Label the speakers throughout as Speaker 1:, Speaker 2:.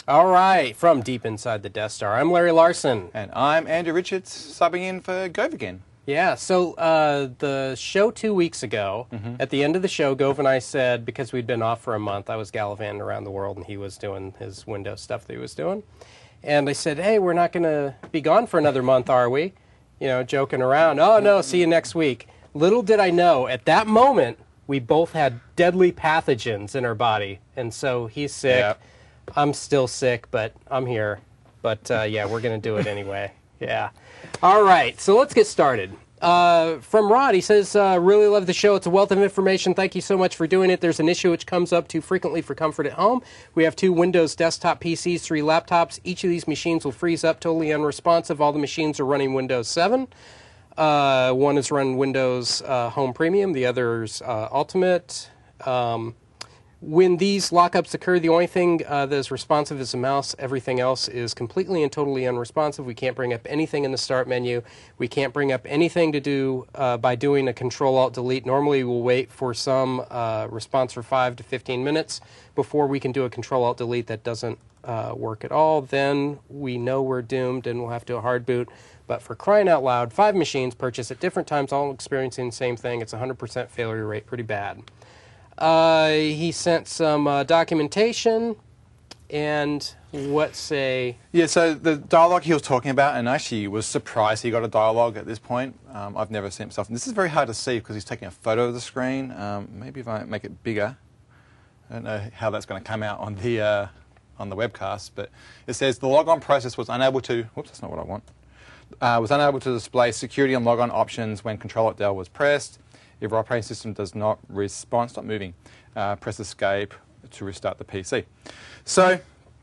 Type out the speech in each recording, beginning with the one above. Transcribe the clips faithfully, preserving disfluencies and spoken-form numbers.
Speaker 1: All right, from deep inside the Death Star, I'm Larry Larson.
Speaker 2: And I'm Andrew Richards, subbing in for Gove again.
Speaker 1: Yeah, so uh, the show two weeks ago, mm-hmm. at the end of the show, Gove and I said, because we'd been off for a month, I was gallivanting around the world and he was doing his Windows stuff that he was doing. And I said, hey, we're not going to be gone for another month, are we? You know, joking around. Oh, no, see you next week. Little did I know, at that moment, we both had deadly pathogens in our body. And so he's sick. Yeah. I'm still sick, but I'm here. But, uh, yeah, we're going to do it anyway. Yeah. All right, so let's get started. Uh, from Rod, he says, uh, really love the show. It's a wealth of information. Thank you so much for doing it. There's an issue which comes up too frequently for comfort at home. We have two Windows desktop P Cs, three laptops. Each of these machines will freeze up totally unresponsive. All the machines are running Windows seven. Uh, one is running Windows uh, Home Premium. The other's uh, Ultimate. Um, When these lockups occur, the only thing uh, that is responsive is the mouse. Everything else is completely and totally unresponsive. We can't bring up anything in the Start menu. We can't bring up anything to do uh, by doing a Control-Alt-Delete. Normally, we'll wait for some uh, response for five to fifteen minutes before we can do a Control-Alt-Delete. That doesn't uh, work at all. Then we know we're doomed and we'll have to do a hard boot. But for crying out loud, five machines purchased at different times, all experiencing the same thing. It's a one hundred percent failure rate, pretty bad. Uh, he sent some uh, documentation, and what say...
Speaker 2: Yeah, so the dialogue he was talking about, and actually was surprised he got a dialogue at this point. Um, I've never seen himself. And this is very hard to see because he's taking a photo of the screen. Um, maybe if I make it bigger. I don't know how that's going to come out on the, uh, on the webcast, but it says the logon process was unable to... Whoops, that's not what I want. Uh, was unable to display security and logon options when Control-Alt-Del was pressed. If your operating system does not respond, stop moving. Uh, press escape to restart the P C. So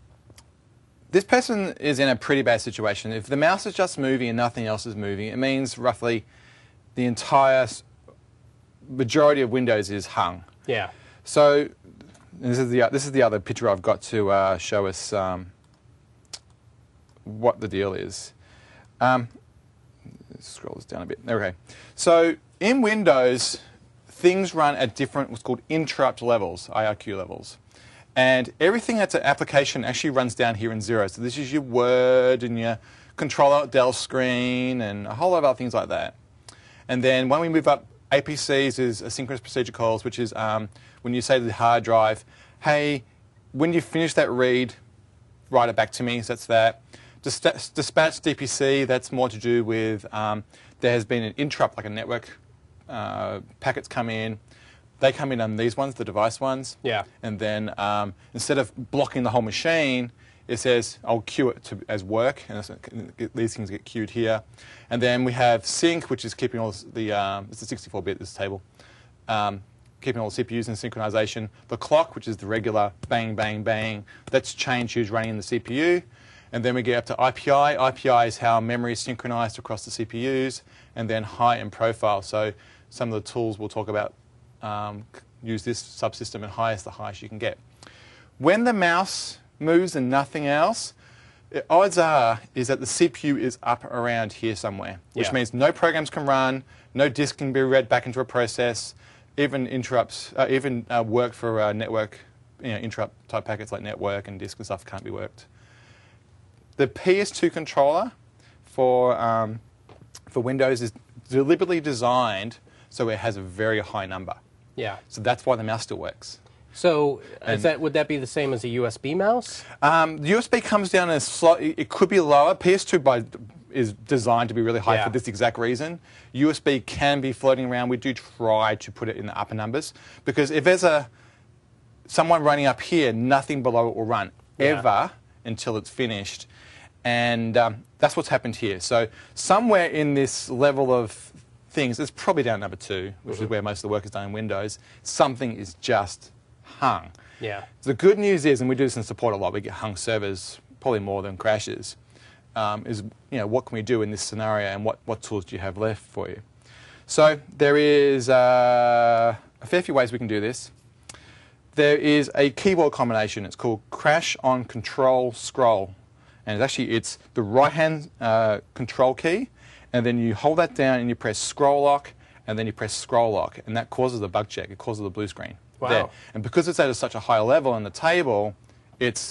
Speaker 2: this person is in a pretty bad situation. If the mouse is just moving and nothing else is moving, it means roughly the entire majority of Windows is hung.
Speaker 1: Yeah.
Speaker 2: So this is the this is the other picture I've got to uh, show us um, what the deal is. Um, scroll this down a bit. Okay. So in Windows, things run at different, what's called interrupt levels, I R Q levels. And everything that's an application actually runs down here in zero. So this is your Word and your Control-Alt-Del screen and a whole lot of other things like that. And then when we move up, A P Cs is asynchronous procedure calls, which is um, when you say to the hard drive, hey, when you finish that read, write it back to me, so that's that. Dis dispatch D P C, that's more to do with um, there has been an interrupt, like a network uh, packets come in. They come in on these ones, the device ones.
Speaker 1: Yeah.
Speaker 2: And then um, instead of blocking the whole machine, it says, I'll queue it to, as work. And these things get queued here. And then we have sync, which is keeping all the, um, it's a sixty-four bit, this table, um, keeping all the C P Us in synchronization. The clock, which is the regular bang, bang, bang, that's change who's running in the C P U. And then we get up to I P I. I P I is how memory is synchronized across the C P Us. And then high and profile. So some of the tools we'll talk about um, use this subsystem, and high is the highest you can get. When the mouse moves and nothing else, it, odds are is that the C P U is up around here somewhere, which
Speaker 1: yeah.
Speaker 2: means no programs can run, no disk can be read back into a process, even interrupts, uh, even uh, work for uh, network, you know, interrupt type packets like network and disk and stuff can't be worked. The P S two controller for um, for Windows is deliberately designed so it has a very high number.
Speaker 1: Yeah.
Speaker 2: So that's why the mouse still works.
Speaker 1: So is that, would that be the same as a U S B mouse?
Speaker 2: Um, the U S B comes down as slightly, it could be lower. P S two by, is designed to be really high
Speaker 1: yeah.
Speaker 2: for this exact reason. U S B can be floating around. We do try to put it in the upper numbers because if there's a someone running up here, nothing below it will run
Speaker 1: yeah.
Speaker 2: ever until it's finished. And um, that's what's happened here. So somewhere in this level of things, it's probably down number two, which mm-hmm. is where most of the work is done in Windows, something is just hung.
Speaker 1: Yeah.
Speaker 2: The good news is, and we do this in support a lot, we get hung servers probably more than crashes, um, is you know what can we do in this scenario and what, what tools do you have left for you? So there is uh, a fair few ways we can do this. There is a keyboard combination. It's called crash on control scroll. And it's actually, it's the right-hand uh, control key, and then you hold that down and you press scroll lock, and then you press scroll lock, and that causes a bug check. It causes the blue screen.
Speaker 1: Wow.
Speaker 2: There. And because it's at a, such a high level on the table, it's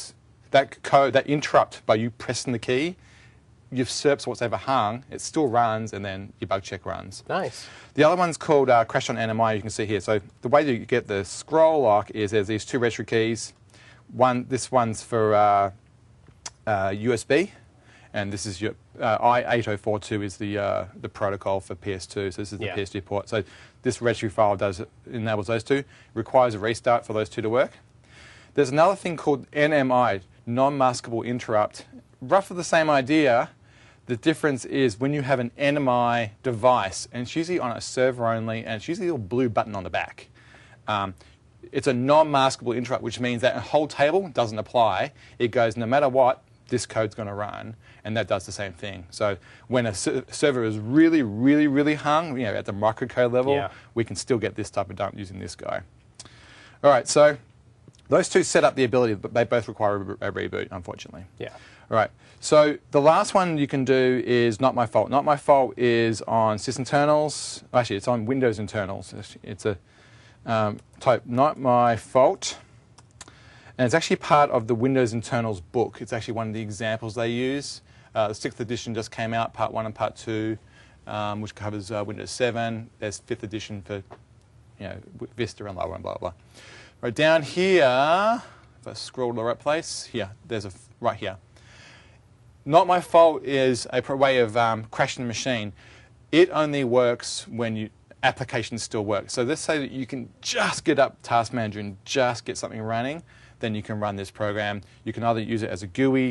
Speaker 2: that code, that interrupt by you pressing the key, usurps what's ever hung. It still runs, and then your bug check runs.
Speaker 1: Nice.
Speaker 2: The other one's called uh, Crash on N M I. You can see here. So the way that you get the scroll lock is there's these two registry keys. One, this one's for uh, uh, U S B, and this is your uh, I eight oh four two is the uh, the protocol for P S two. So this is the
Speaker 1: yeah.
Speaker 2: P S two port. So this registry file does enables those two. It requires a restart for those two to work. There's another thing called N M I, non-maskable interrupt. Roughly the same idea. The difference is when you have an N M I device, and it's usually on a server only, and it's usually a little blue button on the back. Um, it's a non-maskable interrupt, which means that a whole table doesn't apply. It goes, no matter what, this code's going to run, and that does the same thing. So when a ser server is really, really, really hung, you know, at the microcode level,
Speaker 1: yeah. we
Speaker 2: can still get this type of dump using this guy. All right, so those two set up the ability, but they both require a, a reboot, unfortunately.
Speaker 1: Yeah.
Speaker 2: All right, so the last one you can do is Not My Fault. Not My Fault is on sysinternals. Actually, it's on Windows internals. It's a um, type Not My Fault. And it's actually part of the Windows internals book. It's actually one of the examples they use. Uh, the sixth edition just came out, part one and part two, um, which covers uh, Windows seven. There's fifth edition for you know, Vista and blah, blah, blah, blah. Right down here, if I scroll to the right place, here, there's a, right here. Not My Fault is a way of um, crashing the machine. It only works when you applications still work. So let's say that you can just get up Task Manager and just get something running, then you can run this program. You can either use it as a G U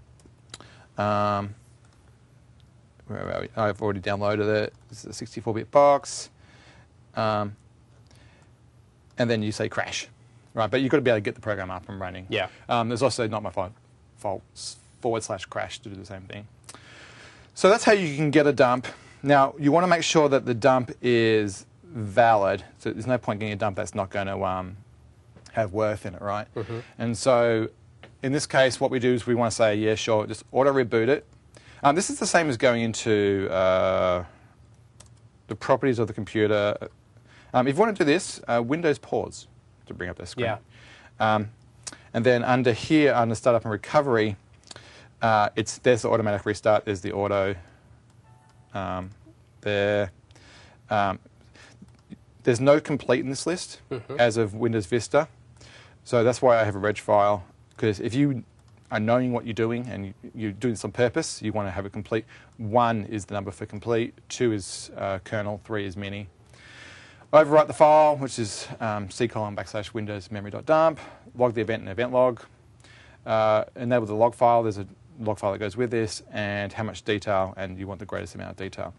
Speaker 2: I. Um, where are we? I've already downloaded it. This is a sixty-four bit box. Um, and then you say crash. Right, but you've got to be able to get the program up and running.
Speaker 1: Yeah.
Speaker 2: Um, there's also Not My Fault, faults forward slash crash to do the same thing. So that's how you can get a dump. Now, you want to make sure that the dump is valid. So there's no point getting a dump that's not going to um, have worth in it, right? Mm-hmm. And so in this case, what we do is we want to say, yeah, sure, just auto reboot it. Um, this is the same as going into uh, the properties of the computer. Um, if you want to do this, uh, Windows pause to bring up the screen.
Speaker 1: Yeah.
Speaker 2: Um, and then under here, under startup and recovery, Uh, it's there's the automatic restart. There's the auto. Um, there. Um, there's no complete in this list mm-hmm. as of Windows Vista, so that's why I have a reg file. Because if you are knowing what you're doing and you, you're doing this on purpose, you want to have it complete. One is the number for complete. Two is uh, kernel. Three is mini. Overwrite the file, which is um, c colon backslash windows memory.dump. Log the event in event log. Uh, enable the log file. There's a log file that goes with this, and how much detail, and you want the greatest amount of detail.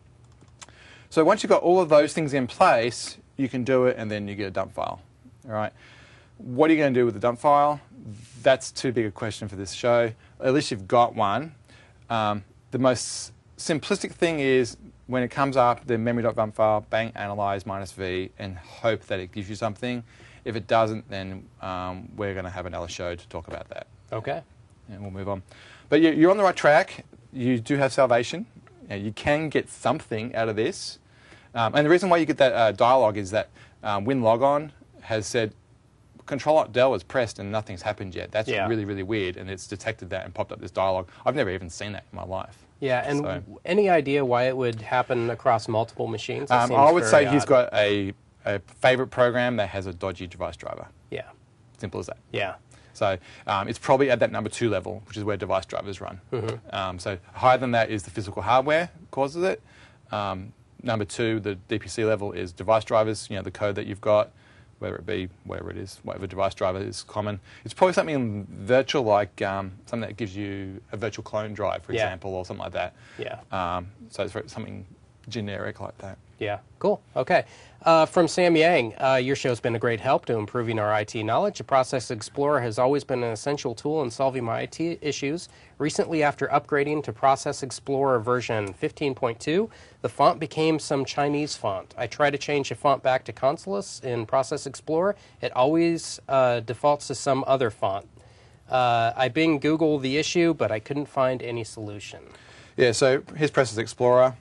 Speaker 2: So once you've got all of those things in place, you can do it, and then you get a dump file. All right. What are you going to do with the dump file? That's too big a question for this show. At least you've got one. Um, the most simplistic thing is when it comes up, the memory.dump file, bang, analyze minus v, and hope that it gives you something. If it doesn't, then um, we're going to have another show to talk about that.
Speaker 1: Okay.
Speaker 2: And we'll move on. But you're on the right track. You do have salvation. You know, you can get something out of this. Um, and the reason why you get that uh, dialog is that um, WinLogon has said Control-Alt-Del is pressed and nothing's happened yet. That's
Speaker 1: yeah.
Speaker 2: really, really weird, and it's detected that and popped up this dialog. I've never even seen that in my life.
Speaker 1: Yeah, and
Speaker 2: so,
Speaker 1: any idea why it would happen across multiple machines?
Speaker 2: Um, I would say
Speaker 1: odd.
Speaker 2: he's got a, a favorite program that has a dodgy device driver.
Speaker 1: Yeah.
Speaker 2: Simple as that.
Speaker 1: Yeah.
Speaker 2: So um, it's probably at that number two level, which is where device drivers run. Mm-hmm. um, so higher than that is the physical hardware causes it. Um, number two, the D P C level is device drivers, you know, the code that you've got, whether it be, whatever it is, whatever device driver is common. It's probably something virtual, like um, something that gives you a virtual clone drive, for
Speaker 1: yeah.
Speaker 2: example, or something like that.
Speaker 1: Yeah.
Speaker 2: Um, so it's something generic like that.
Speaker 1: Yeah, cool. Okay. Uh, from Sam Yang, uh, your show's been a great help to improving our I T knowledge. The Process Explorer has always been an essential tool in solving my I T issues. Recently, after upgrading to Process Explorer version fifteen point two, the font became some Chinese font. I try to change the font back to Consoles in Process Explorer. It always uh, defaults to some other font. Uh, I bing Google the issue, but I couldn't find any solution.
Speaker 2: Yeah, so here's Process Explorer.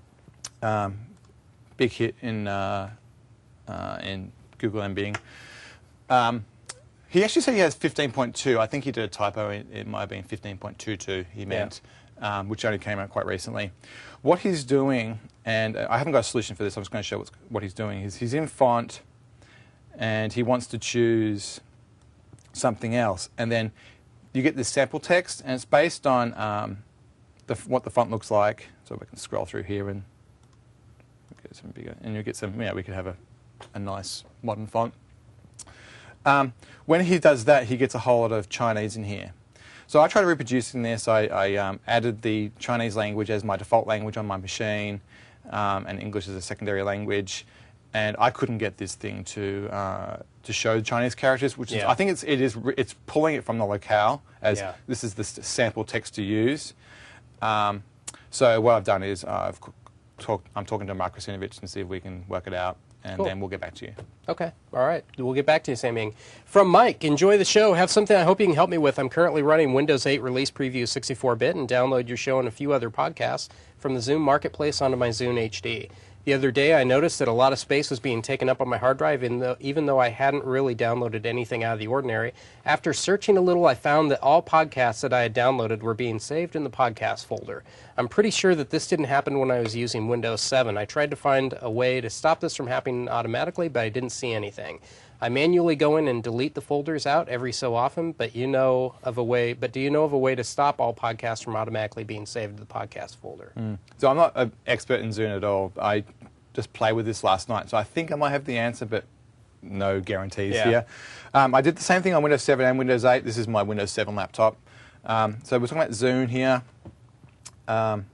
Speaker 2: Um, big hit in uh, uh, in Google and Bing. Um, He actually said he has fifteen point two. I think he did a typo. It, it might have been fifteen point two two he meant, yeah. um, which only came out quite recently. What he's doing, and I haven't got a solution for this, I'm just going to show what's, what he's doing, is he's in font, and he wants to choose something else. And then you get this sample text, and it's based on um, the, what the font looks like. So we can scroll through here and get some bigger, and you get some, yeah, we could have a, a nice modern font. Um, when he does that, he gets a whole lot of Chinese in here. So I tried reproducing this. I, I um, added the Chinese language as my default language on my machine, um, and English as a secondary language. And I couldn't get this thing to uh, to show Chinese characters, which is
Speaker 1: yeah.
Speaker 2: I think it's it is it's pulling it from the locale as
Speaker 1: yeah.
Speaker 2: this is the sample text to use. Um, so what I've done is uh, I've talked. I'm talking to Mark Krasinovich and see if we can work it out. And
Speaker 1: cool.
Speaker 2: then we'll get back to you.
Speaker 1: Okay. All right. We'll get back to you, Samyang. From Mike, enjoy the show. Have something I hope you can help me with. I'm currently running Windows eight Release Preview sixty-four bit and download your show and a few other podcasts from the Zune Marketplace onto my Zune H D. The other day, I noticed that a lot of space was being taken up on my hard drive, in the, even though I hadn't really downloaded anything out of the ordinary. After searching a little, I found that all podcasts that I had downloaded were being saved in the podcast folder. I'm pretty sure that this didn't happen when I was using Windows seven. I tried to find a way to stop this from happening automatically, but I didn't see anything. I manually go in and delete the folders out every so often, but you know of a way. But do you know of a way to stop all podcasts from automatically being saved to the podcast folder?
Speaker 2: Mm. So I'm not an expert in Zune at all. I just played with this last night, so I think I might have the answer, but no guarantees
Speaker 1: yeah.
Speaker 2: here. Um, I did the same thing on Windows seven and Windows eight. This is my Windows seven laptop. Um, so we're talking about Zune here. Um,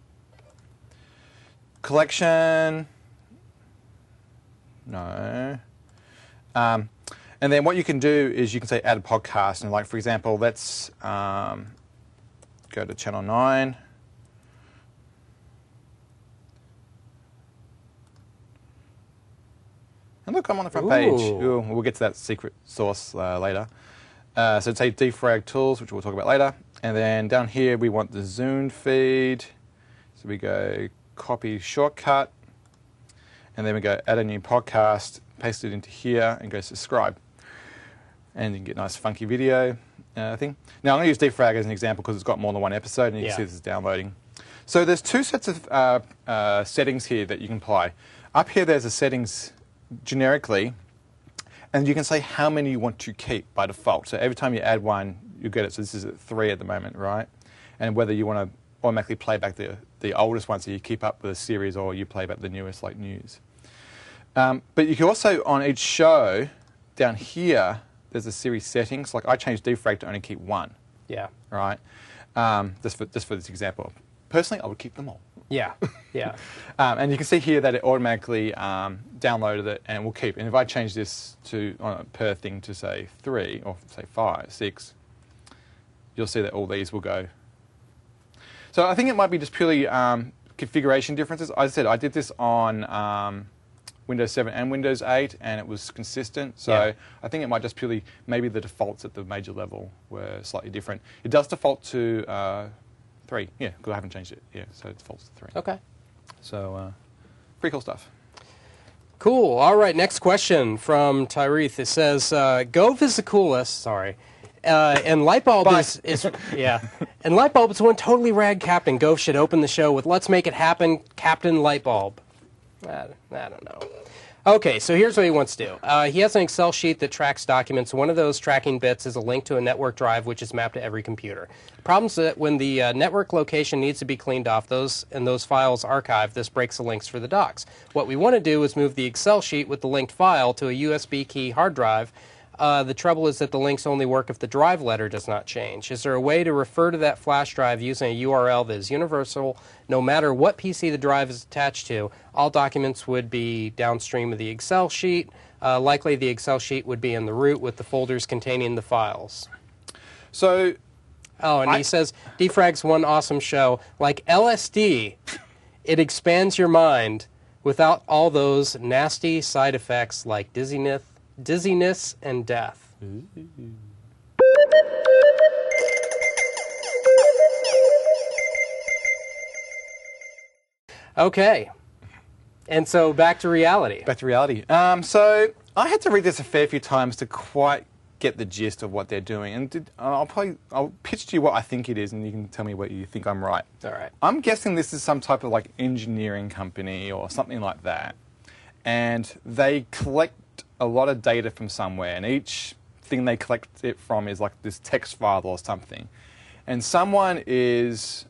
Speaker 2: collection. No. Um, and then what you can do is you can say add a podcast. And like, for example, let's um, go to channel nine. And look, I'm on the front
Speaker 1: Ooh.
Speaker 2: page. Ooh, we'll get to that secret source uh, later. Uh, so take defrag tools, which we'll talk about later. And then down here, we want the Zune feed. So we go copy shortcut. And then we go add a new podcast, paste it into here, and go subscribe. And you can get a nice funky video uh, thing. Now, I'm going to use defrag as an example because it's got more than one episode, and you
Speaker 1: yeah.
Speaker 2: can see this is downloading. So there's two sets of uh, uh, settings here that you can apply. Up here, there's a settings generically, and you can say how many you want to keep by default. So every time you add one, you get it. So this is at three at the moment, right? And whether you want to automatically play back the, the oldest one so you keep up with the series, or you play back the newest, like news. Um, but you can also, on each show, down here, there's a series settings. Like I changed defrag to only keep one.
Speaker 1: Yeah.
Speaker 2: Right? Um, just, for, just for this example. Personally, I would keep them all.
Speaker 1: Yeah, yeah.
Speaker 2: um, and you can see here that it automatically um, downloaded it and will keep. And if I change this to on a per thing to say three, or say five, six, you'll see that all these will go. So I think it might be just purely um, configuration differences. As I said, I did this on um, Windows seven and Windows eight, and it was consistent. So
Speaker 1: yeah.
Speaker 2: I think it might just purely, maybe the defaults at the major level were slightly different. It does default to uh, three, yeah, because I haven't changed it. Yeah, so it defaults to three.
Speaker 1: Okay.
Speaker 2: So, uh, pretty cool stuff.
Speaker 1: Cool. All right, next question from Tyrese. It says, uh, Gove is the coolest, sorry, uh, and Lightbulb
Speaker 2: Bye.
Speaker 1: is, is, yeah, and Lightbulb is one totally rad captain. Gove should open the show with Let's Make It Happen, Captain Lightbulb. I, I don't know. Okay, so here's what he wants to do. Uh, he has an Excel sheet that tracks documents. One of those tracking bits is a link to a network drive, which is mapped to every computer. The problem is that when the uh, network location needs to be cleaned off those and those files archived, this breaks the links for the docs. What we want to do is move the Excel sheet with the linked file to a U S B key hard drive. Uh, the trouble is that the links only work if the drive letter does not change. Is there a way to refer to that flash drive using a U R L that is universal? No matter what P C the drive is attached to, all documents would be downstream of the Excel sheet. Uh, likely the Excel sheet would be in the root with the folders containing the files.
Speaker 2: So,
Speaker 1: oh, and
Speaker 2: I,
Speaker 1: he says, defrag's one awesome show. Like L S D, it expands your mind without all those nasty side effects like dizziness, dizziness and death. Okay. And so back to reality.
Speaker 2: Back to reality. Um, so I had to read this a fair few times to quite get the gist of what they're doing. And did, I'll probably I'll pitch to you what I think it is, and you can tell me what you think I'm right.
Speaker 1: All right.
Speaker 2: I'm guessing this is some type of like engineering company or something like that, and they collect a lot of data from somewhere, and each thing they collect it from is like this text file or something, and someone is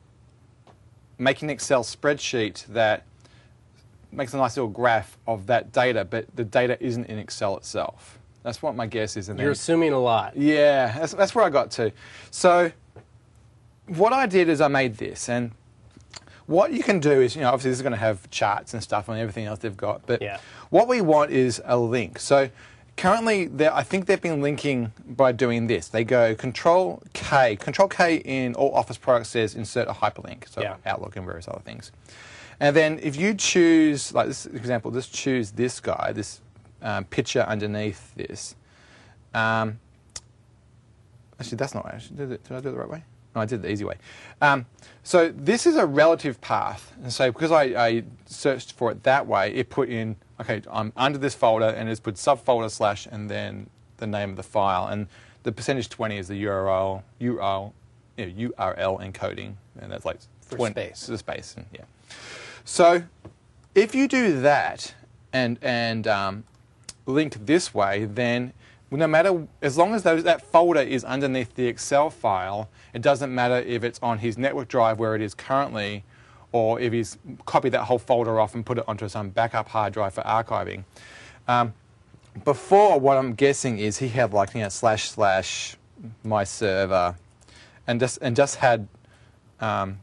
Speaker 2: making an Excel spreadsheet that makes a nice little graph of that data, but the data isn't in Excel itself. That's what my guess is. And
Speaker 1: You're
Speaker 2: then,
Speaker 1: assuming a lot.
Speaker 2: yeah, that's, that's where I got to. So what I did is I made this, and what you can do is, you know, obviously this is going to have charts and stuff and everything else they've got, but
Speaker 1: Yeah.
Speaker 2: what we want is a link. So currently, I think they've been linking by doing this. They go Control K. Control K in all Office products says insert a hyperlink, so
Speaker 1: Yeah.
Speaker 2: Outlook and various other things. And then if you choose, like this example, just choose this guy, this um, picture underneath this. Um, actually, that's not actually. Did, it, did I do it the right way? No, I did it the easy way. Um, so this is a relative path, and so because I, I searched for it that way, it put in, okay, I'm under this folder, and it's put subfolder slash and then the name of the file, and the percentage twenty is the U R L, U R L, you know, U R L encoding, and that's like
Speaker 1: For
Speaker 2: twenty,
Speaker 1: space.
Speaker 2: the space, and yeah. So if you do that and and um, link this way, then no matter, as long as those, that folder is underneath the Excel file, it doesn't matter if it's on his network drive where it is currently, or if he's copied that whole folder off and put it onto some backup hard drive for archiving. Um, before, what I'm guessing is he had like, you know, slash slash my server, and just and just had, um,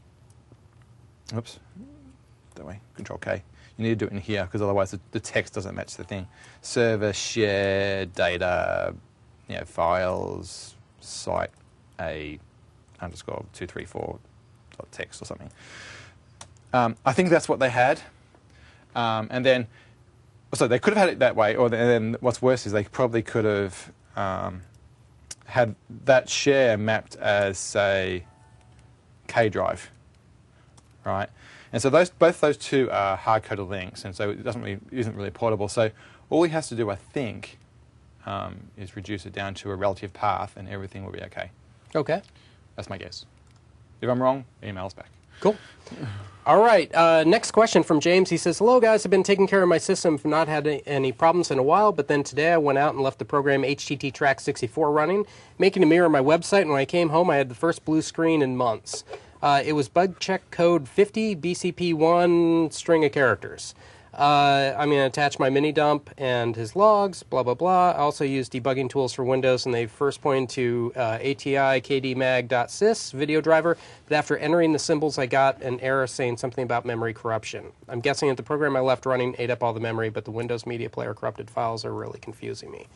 Speaker 2: oops, that way, Control K. You need to do it in here because otherwise the, the text doesn't match the thing. Server, share, data, you know, files, site, a underscore two three four dot text or something. Um, I think that's what they had, um, and then so they could have had it that way, or then what's worse is they probably could have um, had that share mapped as say K drive, right? And so those, both those two are hard-coded links, and so it doesn't really, isn't really portable. So all he has to do, I think, um, is reduce it down to a relative path, and everything will be okay.
Speaker 1: Okay.
Speaker 2: That's my guess. If I'm wrong, email us back.
Speaker 1: Cool. All right. Uh, next question from James. He says, hello, guys. I've been taking care of my system. I've not had any problems in a while, but then today I went out and left the program H T T Track sixty-four running, making a mirror my website, and when I came home, I had the first blue screen in months. Uh, it was bug check code fifty B C P one string of characters. Uh, I'm going to attach my mini dump and his logs, blah, blah, blah. I also use debugging tools for Windows, and they first point to uh, A T I K D mag.sys video driver, but after entering the symbols, I got an error saying something about memory corruption. I'm guessing that the program I left running ate up all the memory, but the Windows Media Player corrupted files are really confusing me.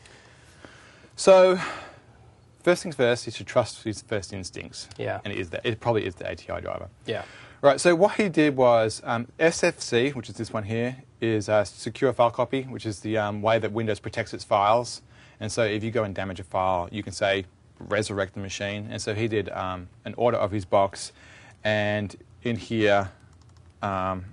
Speaker 2: So first things first, you should trust his first instincts.
Speaker 1: Yeah.
Speaker 2: And it is that. It probably is the A T I driver.
Speaker 1: Yeah.
Speaker 2: Right, so what he did was um, S F C, which is this one here, is a secure file copy, which is the um, way that Windows protects its files. And so if you go and damage a file, you can say resurrect the machine. And so he did um, an audit of his box, and in here, um,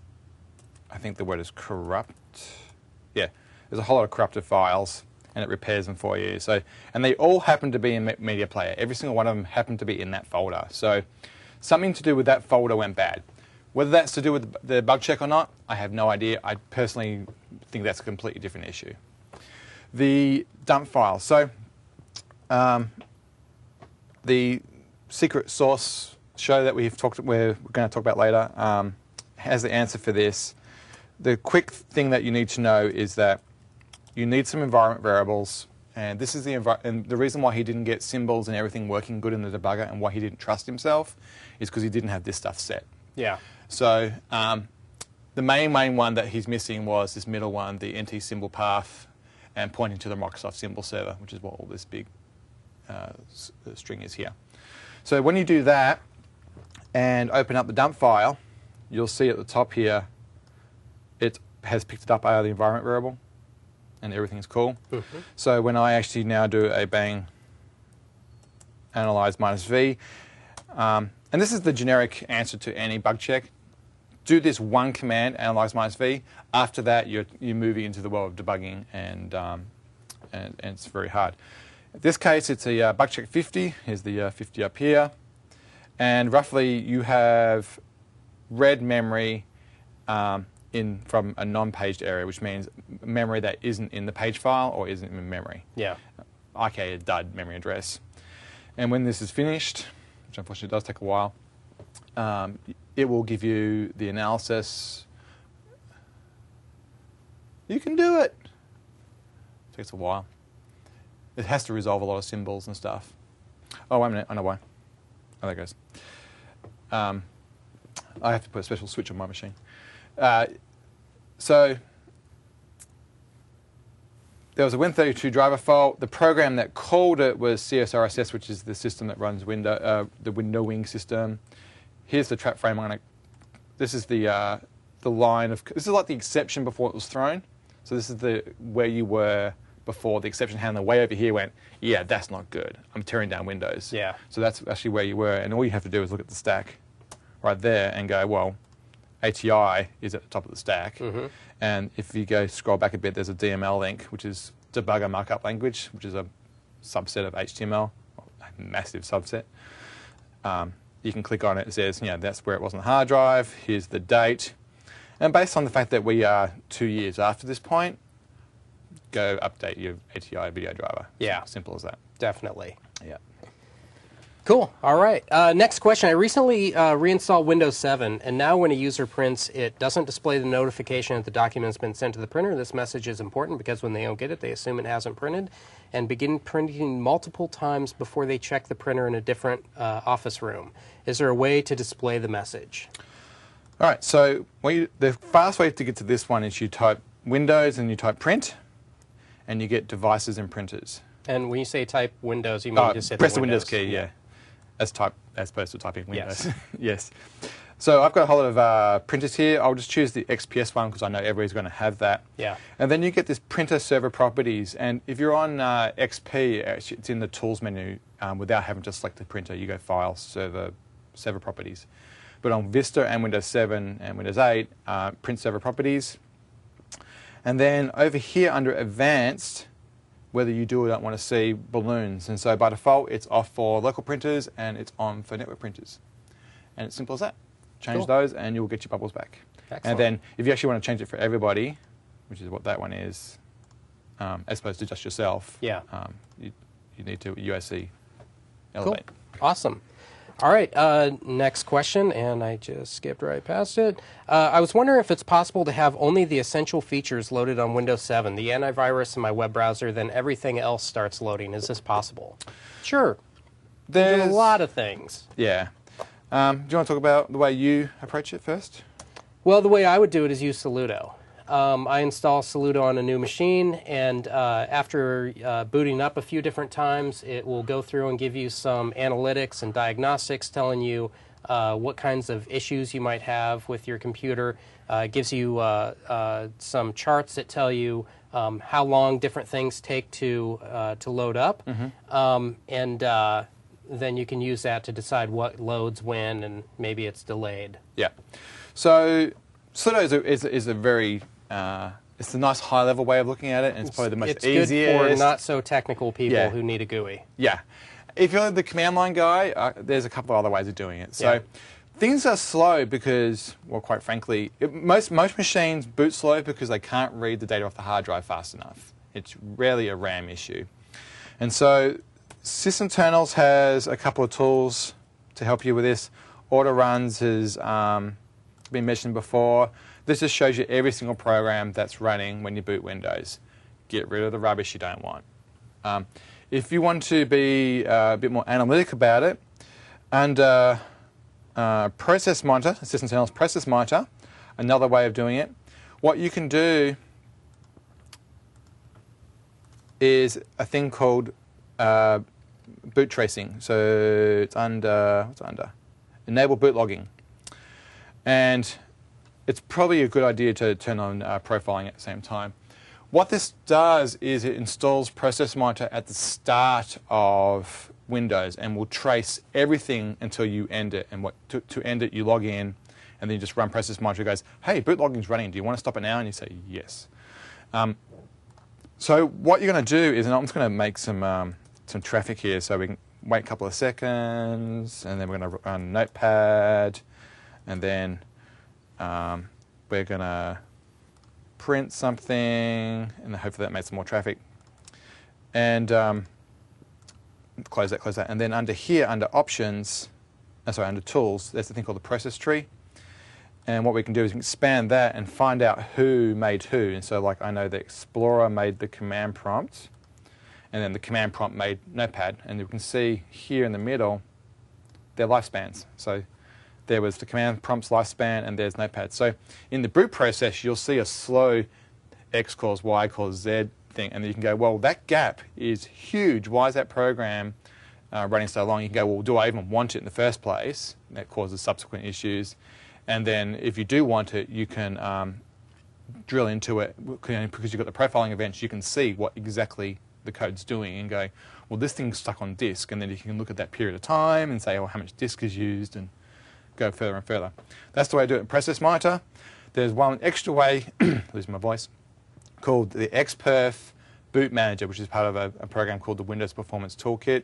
Speaker 2: I think the word is corrupt. Yeah, there's a whole lot of corrupted files, and it repairs them for you. So, and they all happen to be in Media Player. Every single one of them happened to be in that folder. So something to do with that folder went bad. Whether that's to do with the bug check or not, I have no idea. I personally think that's a completely different issue. The dump file. So um, the secret source show that we've talked, we're going to talk about later, um, has the answer for this. The quick thing that you need to know is that you need some environment variables, and this is the envi and the reason why he didn't get symbols and everything working good in the debugger, and why he didn't trust himself, is because he didn't have this stuff set.
Speaker 1: Yeah.
Speaker 2: So um, the main main one that he's missing was this middle one, the N T symbol path, and pointing to the Microsoft symbol server, which is what all this big uh, string is here. So when you do that and open up the dump file, you'll see at the top here, it has picked it up out of the environment variable, and everything's cool. Mm-hmm. So when I actually now do a bang analyze minus V, um, and this is the generic answer to any bug check. Do this one command, analyze minus V. After that, you're, you're moving into the world of debugging and um, and, and it's very hard. In this case, it's a uh, BugCheck fifty. Here's the uh, fifty up here. And roughly you have read memory um, in from a non-paged area, which means memory that isn't in the page file or isn't in memory.
Speaker 1: Yeah.
Speaker 2: aka a D U D memory address. And when this is finished, which unfortunately does take a while, um, it will give you the analysis. You can do it. It takes a while. It has to resolve a lot of symbols and stuff. Oh, wait a minute, I know why. Oh, there it goes. Um, I have to put a special switch on my machine. Uh, so there was a Win thirty-two driver fault. The program that called it was C S R S S, which is the system that runs window, uh, the windowing system. Here's the trap frame. I'm gonna, this is the uh, the line of. This is like the exception before it was thrown. So this is the where you were before the exception handler. Way over here went, yeah, that's not good. I'm tearing down Windows.
Speaker 1: Yeah.
Speaker 2: So that's actually where you were, and all you have to do is look at the stack right there and go, well, A T I is at the top of the stack. Mm-hmm. And if you go scroll back a bit, there's a D M L link, which is debugger markup language, which is a subset of H T M L, a massive subset. Um, you can click on it. It says, you know, that's where it was on the hard drive. Here's the date. And based on the fact that we are two years after this point, go update your A T I video driver.
Speaker 1: Yeah.
Speaker 2: Simple as that.
Speaker 1: Definitely.
Speaker 2: Yeah.
Speaker 1: Cool. All right. Uh, next question. I recently uh, reinstalled Windows seven, and now when a user prints, it doesn't display the notification that the document has been sent to the printer. This message is important because when they don't get it, they assume it hasn't printed and begin printing multiple times before they check the printer in a different uh, office room. Is there a way to display the message?
Speaker 2: All right. So we, the fast way to get to this one is you type Windows and you type print, and you get devices and printers.
Speaker 1: And when you say type Windows, you mean
Speaker 2: Oh,
Speaker 1: just hit
Speaker 2: press
Speaker 1: the
Speaker 2: the Windows,
Speaker 1: Windows
Speaker 2: key, yeah. yeah. As type, as opposed to typing Windows.
Speaker 1: Yes.
Speaker 2: Yes. So I've got a whole lot of uh, printers here. I'll just choose the X P S one because I know everybody's going to have that.
Speaker 1: Yeah.
Speaker 2: And then you get this printer server properties. And if you're on uh, X P, it's in the tools menu um, without having to select the printer. You go File, Server, Server Properties. But on Vista and Windows seven and Windows eight, uh, print server properties. And then over here under Advanced, whether you do or don't want to see balloons. And so by default, it's off for local printers and it's on for network printers. And it's simple as that. Change
Speaker 1: Cool.
Speaker 2: those and you'll get your bubbles back.
Speaker 1: Excellent.
Speaker 2: And then if you actually want to change it for everybody, which is what that one is, um, as opposed to just yourself,
Speaker 1: Yeah.
Speaker 2: um, you, you need to U S C
Speaker 1: Cool.
Speaker 2: elevate.
Speaker 1: Awesome. All right, uh, next question, and I just skipped right past it. Uh, I was wondering if it's possible to have only the essential features loaded on Windows seven, the antivirus in my web browser, then everything else starts loading. Is this possible? Sure.
Speaker 2: There's
Speaker 1: There's a lot of things.
Speaker 2: Yeah. Um, do you want to talk about the way you approach it first?
Speaker 1: Well, the way I would do it is use Saludo. Um, I install Saludo on a new machine, and uh, after uh, booting up a few different times, it will go through and give you some analytics and diagnostics telling you uh, what kinds of issues you might have with your computer. Uh, it gives you uh, uh, some charts that tell you um, how long different things take to, uh, to load up, mm-hmm. um, and uh, then you can use that to decide what loads when, and maybe it's delayed.
Speaker 2: Yeah. So Saludo is a, is, a- is a very Uh, it's a nice high-level way of looking at it, and it's probably the most
Speaker 1: It's
Speaker 2: easiest.
Speaker 1: good for not so technical people
Speaker 2: Yeah.
Speaker 1: who need a G U I.
Speaker 2: Yeah. If you're the command line guy, uh, there's a couple of other ways of doing it. So
Speaker 1: Yeah.
Speaker 2: things are slow because, well, quite frankly, it, most most machines boot slow because they can't read the data off the hard drive fast enough. It's rarely a RAM issue. And so Systemternals has a couple of tools to help you with this. Autoruns has um, been mentioned before. This just shows you every single program that's running when you boot Windows. Get rid of the rubbish you don't want. Um, if you want to be uh, a bit more analytic about it, under uh, Process Monitor, Systemternals Process Monitor, another way of doing it, what you can do is a thing called uh, boot tracing. So it's under, what's it under? Enable boot logging. And it's probably a good idea to turn on uh, profiling at the same time. What this does is it installs Process Monitor at the start of Windows and will trace everything until you end it. And what to, to end it, you log in, and then you just run Process Monitor. It goes, hey, boot logging's running. Do you want to stop it now? And you say, yes. Um, So what you're going to do is, and I'm just going to make some um, some traffic here, so we can wait a couple of seconds, and then we're going to run Notepad, and then um, we're going to print something, and hopefully that makes some more traffic. And um, close that, close that. And then under here, under Options, oh, sorry, under Tools, there's a thing called the Process Tree. And what we can do is we can expand that and find out who made who. And so, like, I know the Explorer made the command prompt, and then the command prompt made Notepad. And you can see here in the middle their lifespans. So there was the command prompt's lifespan, and there's Notepad. So in the boot process, you'll see a slow X cores Y cores Z thing, and you can go, well, that gap is huge. Why is that program uh, running so long? You can go, well, do I even want it in the first place? And that causes subsequent issues. And then if you do want it, you can um, drill into it, because you've got the profiling events, you can see what exactly the code's doing and go, well, this thing's stuck on disk. And then you can look at that period of time and say, well, how much disk is used, and go further and further. That's the way I do it in Process Monitor. There's one extra way, losing my voice, called the Xperf Boot Manager, which is part of a, a program called the Windows Performance Toolkit.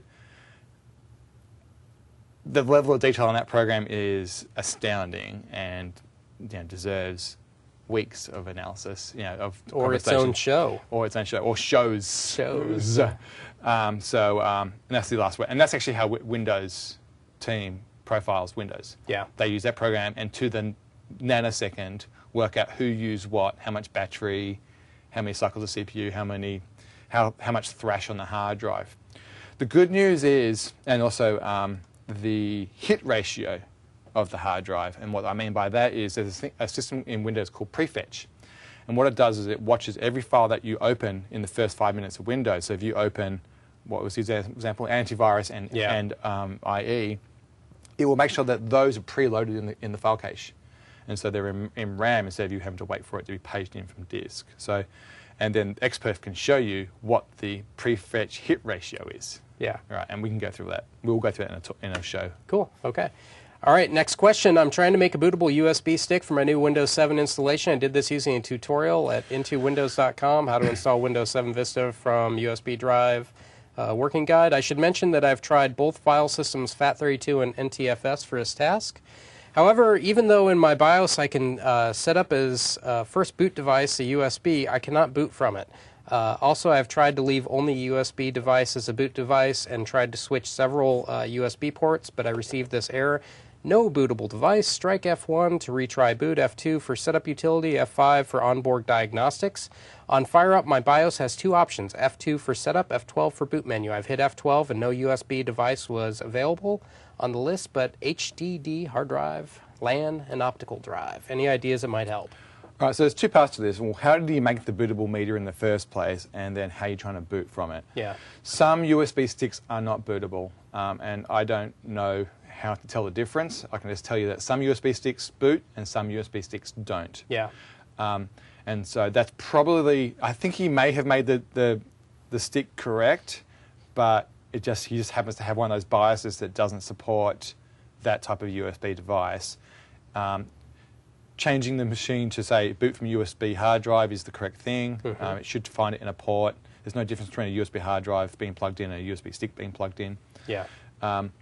Speaker 2: The level of detail in that program is astounding, and you know, deserves weeks of analysis, you know, of
Speaker 1: or its own show,
Speaker 2: or its own show, or shows.
Speaker 1: Shows.
Speaker 2: Um, so, um, and that's the last way, and that's actually how Windows team profiles Windows.
Speaker 1: Yeah,
Speaker 2: they use that program, and to the nanosecond, work out who used what, how much battery, how many cycles of C P U, how many, how how much thrash on the hard drive. The good news is, and also um, the hit ratio of the hard drive. And what I mean by that is there's a, thing, a system in Windows called Prefetch. And what it does is it watches every file that you open in the first five minutes of Windows. So if you open, what was the example, antivirus and,
Speaker 1: yeah.
Speaker 2: and um, I E, it will make sure that those are preloaded in the, in the file cache. And so they're in, in RAM instead of you having to wait for it to be paged in from disk. So, and then Xperf can show you what the prefetch hit ratio is.
Speaker 1: Yeah.
Speaker 2: Right, and we can go through that. We'll go through that in a, t in a show.
Speaker 1: Cool, okay. All right, next question. I'm trying to make a bootable U S B stick for my new Windows seven installation. I did this using a tutorial at into windows dot com, how to install Windows seven Vista from U S B drive uh, working guide. I should mention that I've tried both file systems, FAT thirty-two and N T F S, for this task. However, even though in my BIOS I can uh, set up as uh, first boot device a U S B, I cannot boot from it. Uh, also, I've tried to leave only U S B device as a boot device and tried to switch several uh, U S B ports, but I received this error. No bootable device. Strike F one to retry boot, F two for setup utility, F five for onboard diagnostics. On FireUp, my BIOS has two options, F two for setup, F twelve for boot menu. I've hit F twelve and no U S B device was available on the list, but H D D, hard drive, LAN, and optical drive. Any ideas that might help?
Speaker 2: All right, so there's two parts to this. Well, how did you make the bootable meter in the first place, and then how are you trying to boot from it?
Speaker 1: Yeah.
Speaker 2: Some U S B sticks are not bootable, um, and I don't know how to tell the difference. I can just tell you that some U S B sticks boot and some U S B sticks don't.
Speaker 1: Yeah.
Speaker 2: Um, and so that's probably, I think he may have made the, the, the stick correct, but it just he just happens to have one of those BIOSes that doesn't support that type of U S B device. Um, changing the machine to, say, boot from U S B hard drive is the correct thing. Mm-hmm. um, it should find it in a port. There's no difference between a U S B hard drive being plugged in and a U S B stick being plugged in.
Speaker 1: Yeah.
Speaker 2: Um,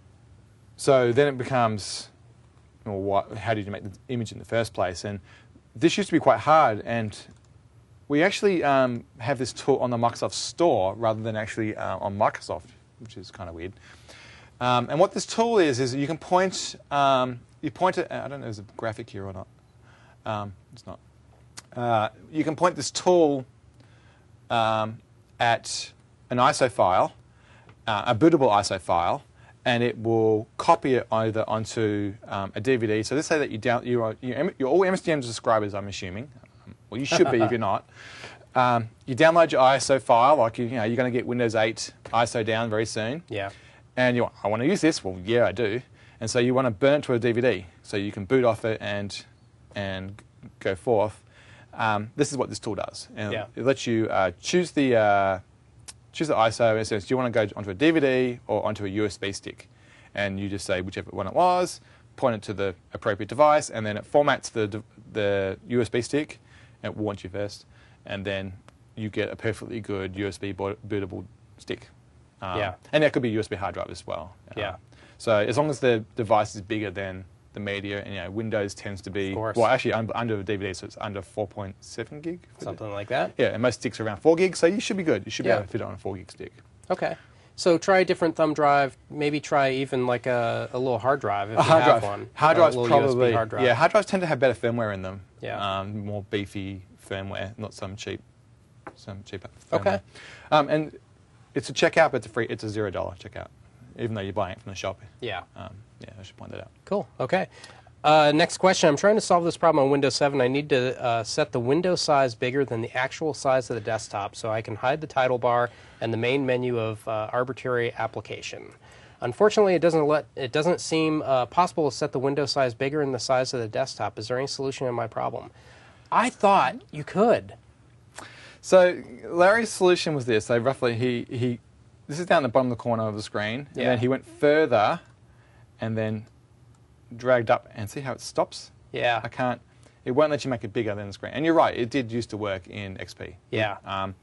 Speaker 2: so then it becomes, well, what, how did you make the image in the first place? And this used to be quite hard, and we actually um, have this tool on the Microsoft Store rather than actually uh, on Microsoft, which is kind of weird. Um, and what this tool is, is you can point, um, you point it, I don't know if there's a graphic here or not. Um, it's not. Uh, you can point this tool um, at an I S O file, uh, a bootable I S O file, and it will copy it either onto um, a D V D. So let's say that you down, you're, you're, you're all M S D M subscribers, I'm assuming. Well, you should be if you're not. Um, you download your I S O file, like you, you know, you're going to get Windows eight I S O down very soon.
Speaker 1: Yeah.
Speaker 2: And you want, I want to use this. Well, yeah, I do. And so you want to burn it to a D V D, so you can boot off it and and go forth. Um, this is what this tool does. And
Speaker 1: yeah.
Speaker 2: It lets you uh, choose the uh, choose the I S O. And it says, do you want to go onto a D V D or onto a U S B stick? And you just say whichever one it was, point it to the appropriate device, and then it formats the the U S B stick. It warns you first, and then you get a perfectly good U S B bo- bootable stick. Um,
Speaker 1: Yeah.
Speaker 2: And that could be a U S B hard drive as well.
Speaker 1: Yeah.
Speaker 2: Um, so as long as the device is bigger than the media, and you know, Windows tends to be,
Speaker 1: Of course.
Speaker 2: well, actually un- under a D V D, so it's under four point seven gig.
Speaker 1: Something like that.
Speaker 2: Yeah, and most sticks are around four gig, so you should be good. You should be
Speaker 1: Yeah.
Speaker 2: able to fit it on a four gig stick.
Speaker 1: Okay. So try a different thumb drive. Maybe try even like a, a little hard drive if
Speaker 2: A
Speaker 1: you
Speaker 2: hard
Speaker 1: have
Speaker 2: drive.
Speaker 1: one.
Speaker 2: Hard
Speaker 1: A
Speaker 2: drives
Speaker 1: little U S B
Speaker 2: probably.
Speaker 1: hard drive.
Speaker 2: Yeah, hard drives tend to have better firmware in them.
Speaker 1: Yeah.
Speaker 2: Um, more beefy firmware, not some cheap, some cheaper.
Speaker 1: Okay.
Speaker 2: Firmware. Um, and it's a checkout, but it's a free. It's a zero dollar checkout, even though you're buying it from the shop.
Speaker 1: Yeah.
Speaker 2: Um, yeah, I should point that out.
Speaker 1: Cool. Okay. Uh, next question. I'm trying to solve this problem on Windows seven. I need to uh, set the window size bigger than the actual size of the desktop so I can hide the title bar and the main menu of uh, arbitrary application. Unfortunately, it doesn't let it doesn't seem uh, possible to set the window size bigger than the size of the desktop. Is there any solution to my problem? I thought you could.
Speaker 2: So Larry's solution was this. So roughly, he he, this is down the bottom of the corner of the screen, and
Speaker 1: Yeah.
Speaker 2: then he went further, and then dragged up, and see how it stops.
Speaker 1: Yeah.
Speaker 2: I can't. It won't let you make it bigger than the screen. And you're right. It did used to work in X P.
Speaker 1: Yeah.
Speaker 2: Um,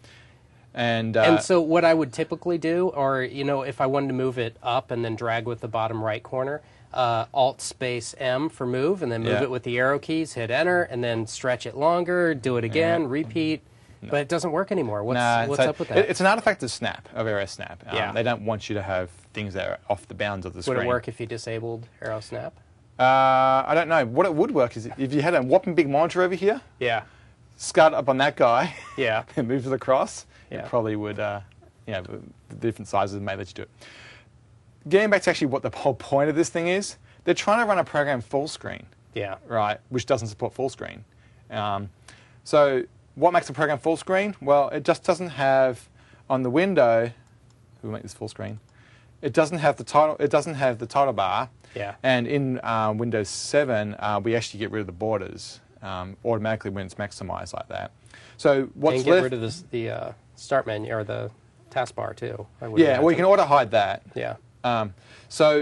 Speaker 2: and uh,
Speaker 1: And so what I would typically do, or, you know, if I wanted to move it up and then drag with the bottom right corner, uh, Alt space M for move, and then move
Speaker 2: Yeah.
Speaker 1: it with the arrow keys, hit enter, and then stretch it longer, do it again,
Speaker 2: Yeah.
Speaker 1: repeat. But it doesn't work anymore. What's,
Speaker 2: Nah,
Speaker 1: what's
Speaker 2: so
Speaker 1: up with that?
Speaker 2: it- It's an artifact of Snap, of Arrow Snap. Um,
Speaker 1: Yeah.
Speaker 2: They don't want you to have things that are off the bounds of the
Speaker 1: Would
Speaker 2: screen.
Speaker 1: it work if you disabled arrow snap?
Speaker 2: Uh, I don't know. What it would work is if you had a whopping big monitor over here,
Speaker 1: Yeah.
Speaker 2: scut up on that guy,
Speaker 1: Yeah.
Speaker 2: and move it across,
Speaker 1: Yeah.
Speaker 2: it probably would, uh, you know, the different sizes may let you do it. Getting back to actually what the whole point of this thing is, they're trying to run a program full screen,
Speaker 1: Yeah.
Speaker 2: right, which doesn't support full screen. Um, so what makes a program full screen? Well, it just doesn't have, on the window, we'll make this full screen, it doesn't have the title, it doesn't have the title bar.
Speaker 1: Yeah.
Speaker 2: And in uh, Windows seven, uh, we actually get rid of the borders um, automatically when it's maximized like that. So what's
Speaker 1: and get
Speaker 2: left?
Speaker 1: rid of this, the uh, start menu or the taskbar too. I would
Speaker 2: Yeah, well, you
Speaker 1: imagine.
Speaker 2: can auto hide that.
Speaker 1: Yeah.
Speaker 2: Um, so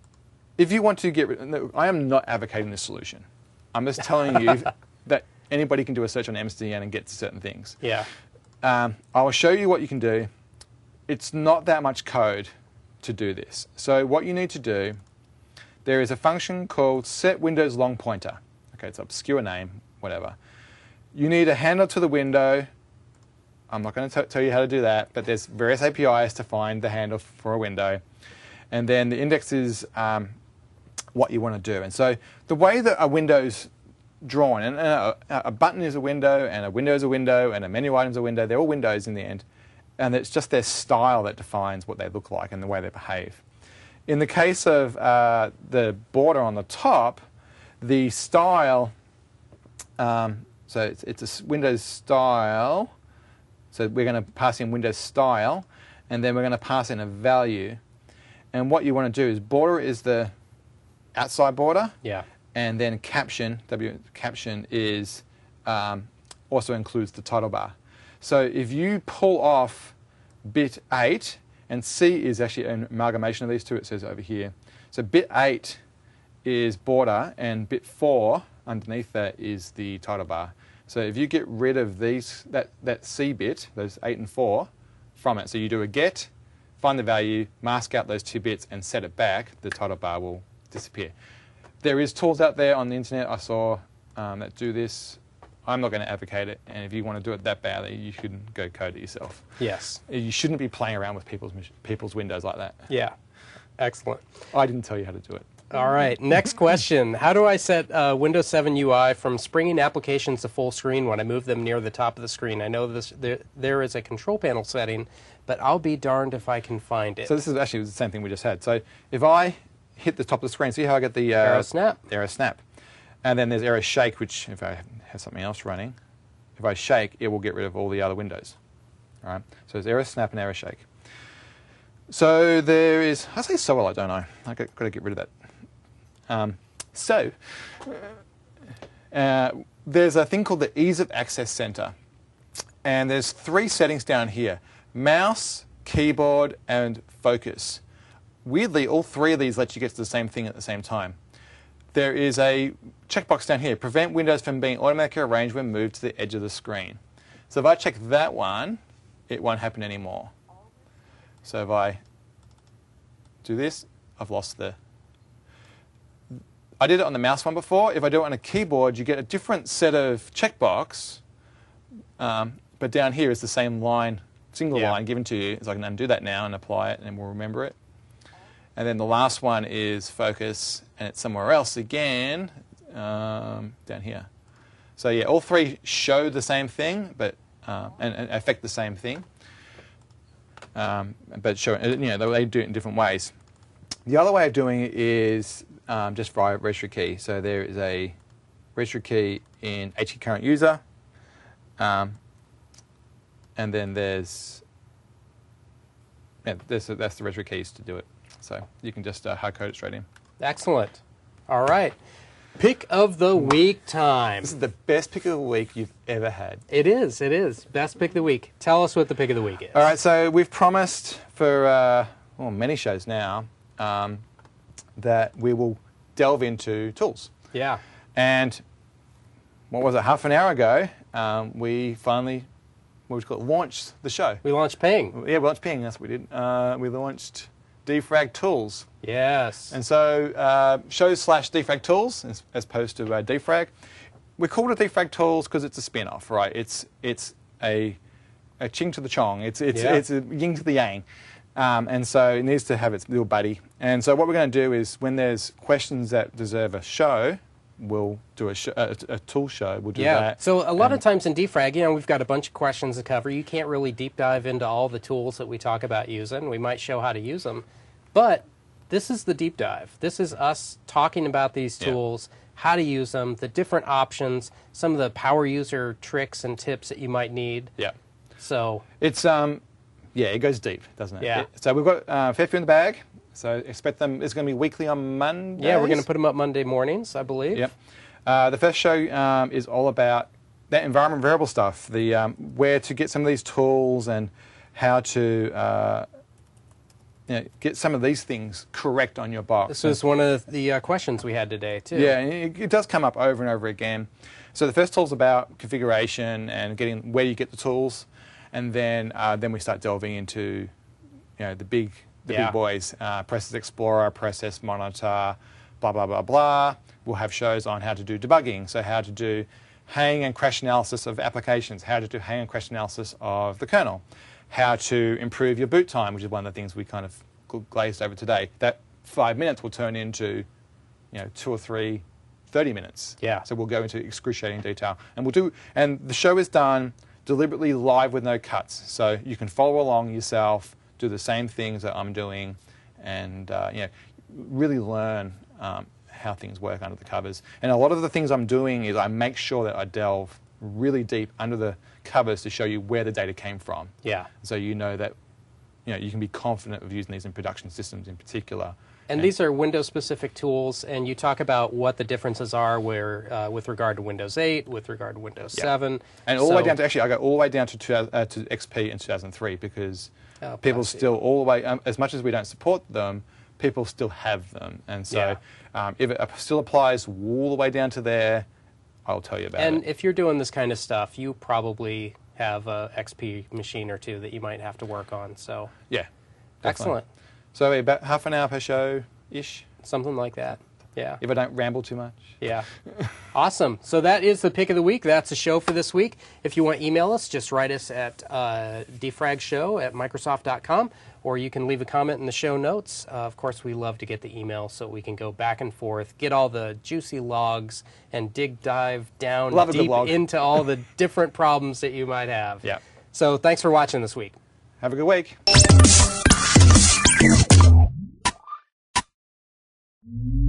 Speaker 2: if you want to get rid, no, I am not advocating this solution. I'm just telling you that anybody can do a search on M S D N and get to certain things.
Speaker 1: Yeah.
Speaker 2: Um, I will show you what you can do. It's not that much code to do this. So what you need to do, there is a function called set Windows long pointer. Okay, it's an obscure name, whatever. You need a handle to the window. I'm not going to tell you how to do that, but there's various A P Is to find the handle for a window. And then the index is um, what you want to do. And so the way that a window's drawn, and a, a button is a window, and a window is a window, and a menu item is a window, they're all windows in the end. And it's just their style that defines what they look like and the way they behave. In the case of uh, the border on the top, the style, um, so it's, it's a Windows style, so we're going to pass in Windows style, and then we're going to pass in a value. And what you want to do is border is the outside border,
Speaker 1: Yeah.
Speaker 2: and then caption, W caption is um, also includes the title bar. So if you pull off bit eight, and C is actually an amalgamation of these two, it says over here. So bit eight is border, and bit four underneath that is the title bar. So if you get rid of these, that, that C bit, those eight and four, from it, so you do a get, find the value, mask out those two bits, and set it back, the title bar will disappear. There is tools out there on the internet I saw um, that do this. I'm not going to advocate it, and if you want to do it that badly, you should go code it yourself.
Speaker 1: Yes.
Speaker 2: You shouldn't be playing around with people's mach- people's windows like that.
Speaker 1: Yeah. Excellent.
Speaker 2: I didn't tell you how to do it.
Speaker 1: All right. Next question. How do I set uh, Windows seven U I from springing applications to full screen when I move them near the top of the screen? I know this there, there is a control panel setting, but I'll be darned if I can find it.
Speaker 2: So this is actually the same thing we just had. So if I hit the top of the screen, see how I get the... Uh,
Speaker 1: Arrow snap.
Speaker 2: Arrow snap. And then there's arrow shake, which if I have something else running, if I shake, it will get rid of all the other windows. All right. So there's arrow snap and arrow shake. So there is... I say so a lot, don't I? I've got to get rid of that. Um, so uh, there's a thing called the Ease of Access Center. And there's three settings down here. Mouse, keyboard, and focus. Weirdly, all three of these let you get to the same thing at the same time. There is a checkbox down here, prevent windows from being automatically arranged when moved to the edge of the screen. So if I check that one, it won't happen anymore. So if I do this, I've lost the... I did it on the mouse one before. If I do it on a keyboard, you get a different set of checkbox, um, but down here is the same line, single
Speaker 1: Yeah.
Speaker 2: line given to you. So I can undo that now and apply it, and we'll remember it. And then the last one is focus, and it's somewhere else again, um, down here. So yeah, all three show the same thing, but uh, and, and affect the same thing. Um, but show, you know, they do it in different ways. The other way of doing it is um, just via registry key. So there is a registry key in H key current user, um, and then there's yeah, there's that's the registry keys to do it. So you can just uh, hard code it straight in.
Speaker 1: Excellent. All right. Pick of the week time.
Speaker 2: This is the best pick of the week you've ever had.
Speaker 1: It is. It is. Best pick of the week. Tell us what the pick of the week is.
Speaker 2: All right, so we've promised for uh, well, many shows now um, that we will delve into tools.
Speaker 1: Yeah.
Speaker 2: And what was it, half an hour ago, um, we finally, what would you call it, launched the show.
Speaker 1: We launched Ping.
Speaker 2: Yeah, we launched Ping, that's what we did. Uh, we launched Defrag Tools.
Speaker 1: Yes.
Speaker 2: And so uh, shows slash Defrag Tools as, as opposed to uh, Defrag. We called it Defrag Tools because it's a spin-off, right? It's it's a a ching to the chong. It's it's
Speaker 1: Yeah.
Speaker 2: it's a yin to the yang, um, and so it needs to have its little buddy. And so what we're going to do is when there's questions that deserve a show, we'll do a, sh a, a tool show. We'll do
Speaker 1: yeah.
Speaker 2: that.
Speaker 1: So a lot
Speaker 2: And-
Speaker 1: of times in Defrag, you know, we've got a bunch of questions to cover. You can't really deep dive into all the tools that we talk about using. We might show how to use them, but this is the deep dive. This is us talking about these
Speaker 2: Yeah.
Speaker 1: tools, how to use them, the different options, some of the power user tricks and tips that you might need.
Speaker 2: Yeah.
Speaker 1: So
Speaker 2: It's um, yeah, it goes deep, doesn't it?
Speaker 1: Yeah.
Speaker 2: It- so we've got uh, fair few in the bag. So expect them. It's going to be weekly on Monday.
Speaker 1: yeah, we're going to put them up Monday mornings, I believe.
Speaker 2: Yep. Uh, the first show um, is all about that environment variable stuff, the um, where to get some of these tools and how to uh, you know, get some of these things correct on your box.
Speaker 1: This was one of the uh, questions we had today, too.
Speaker 2: Yeah, and it, it does come up over and over again. So the first tool's about configuration and getting where you get the tools, and then uh, then we start delving into you know the big the
Speaker 1: Yeah.
Speaker 2: big boys, uh, Process Explorer, Process Monitor, blah blah blah blah. We'll have shows on how to do debugging, so how to do hang and crash analysis of applications, how to do hang and crash analysis of the kernel, how to improve your boot time, which is one of the things we kind of glazed over today. That five minutes will turn into you know two or three thirty minutes.
Speaker 1: Yeah.
Speaker 2: So we'll go into excruciating detail, and we'll do. And the show is done deliberately live with no cuts, so you can follow along yourself, do the same things that I'm doing, and uh, you know, really learn um, how things work under the covers. And a lot of the things I'm doing is I make sure that I delve really deep under the covers to show you where the data came from.
Speaker 1: Yeah.
Speaker 2: So you know that you know you can be confident of using these in production systems in particular.
Speaker 1: And these are Windows-specific tools, and you talk about what the differences are where, uh, with regard to Windows eight, with regard to Windows
Speaker 2: Yeah.
Speaker 1: seven.
Speaker 2: And all the way
Speaker 1: So-
Speaker 2: down to, actually, I go all the way down to, two, uh, to X P in two thousand three because
Speaker 1: Oh,
Speaker 2: people
Speaker 1: bless you.
Speaker 2: still, all the way, um, as much as we don't support them, people still have them. And so
Speaker 1: Yeah.
Speaker 2: um, if it still applies all the way down to there, I'll tell you about
Speaker 1: And
Speaker 2: it.
Speaker 1: if you're doing this kind of stuff, you probably have a X P machine or two that you might have to work on. So
Speaker 2: Yeah. definitely.
Speaker 1: excellent.
Speaker 2: So about half an hour per show-ish,
Speaker 1: Something like that. Yeah.
Speaker 2: if I don't ramble too much.
Speaker 1: Yeah. Awesome. So that is the pick of the week. That's the show for this week. If you want to email us, just write us at uh, defragshow at microsoft dot com, or you can leave a comment in the show notes. Uh, of course, we love to get the email so we can go back and forth, get all the juicy logs, and dig dive down
Speaker 2: Love a good
Speaker 1: deep
Speaker 2: log.
Speaker 1: into all the different problems that you might have.
Speaker 2: Yeah.
Speaker 1: So thanks for watching this week.
Speaker 2: Have a good week.